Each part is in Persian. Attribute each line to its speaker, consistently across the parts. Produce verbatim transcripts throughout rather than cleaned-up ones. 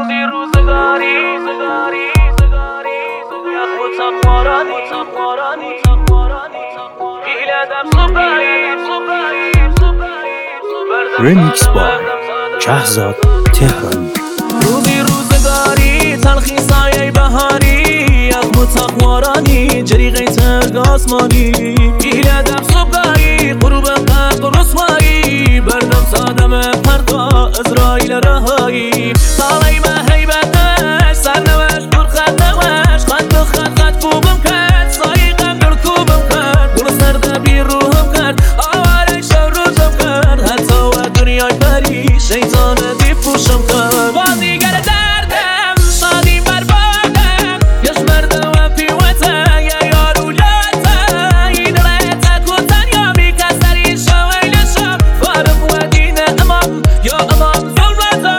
Speaker 1: روزی روزگاری زگاری زگاری یخ تقوارانی تقوارانی تقوارانی پیله دم صبحی صبحی صبحی
Speaker 2: رمیکس با شهزاد تهرانی.
Speaker 1: روزی روزگاری تلخی سایه بهاری یخ تقوارانی جریقه ترگ آسمانی پیله دم صبحی غروب قبل رسوایی بردم سادم پردا اسرائیل رهایی طالعی ما هیبتش سرنوش دور خد نوش خد به خد خد کوبم کرد سایقم در کوبم کرد دور سرده بی روحم کرد آواره شو روزم کرد حتی و دنیای بری شیطان دی پوشم کرد بازیگر دردم شادی بربادم یش مرده و پیوته یا یارو لاته این رایت کتن یا میکسری شو ایلشم فارم و دین امام یا امام ظلمت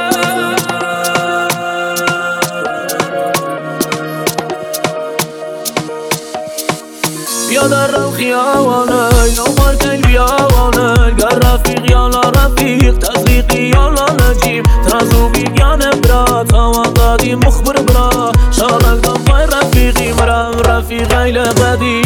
Speaker 1: بیا در رو خیاوانه نومار کل بیاوانه گر رفیق یا لا رفیق تزریقی یا لا نجیب ترازو بیگیان برا تاوان دادی مخبر برا شارک دم پای رفیقی مرا رفیق ایل قدیم